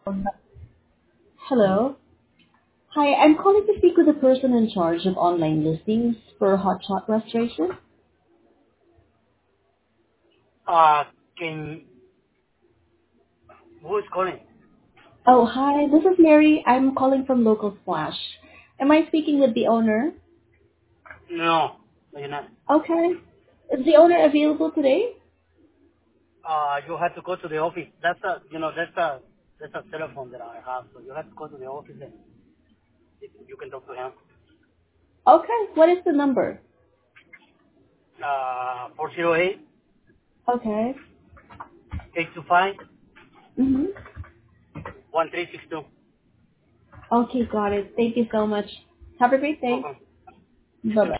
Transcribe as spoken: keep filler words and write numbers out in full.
Um, Hello. Hi, I'm calling to speak with the person in charge of online listings for Hot Shot Restoration. Uh, can, who is calling? Oh, hi, this is Mary. I'm calling from Local Splash. Am I speaking with the owner? No, no, you're not. Okay. Is the owner available today? Uh, you have to go to the office. That's a, you know, that's a, that's a telephone that I have. So you have to go to the office and you can talk to him. Okay. What is the number? Uh, four zero eight, Okay. eight two five, Mm-hmm. one three six two. Okay, got it. Thank you so much. Have a great day. Welcome. You too. Bye-bye.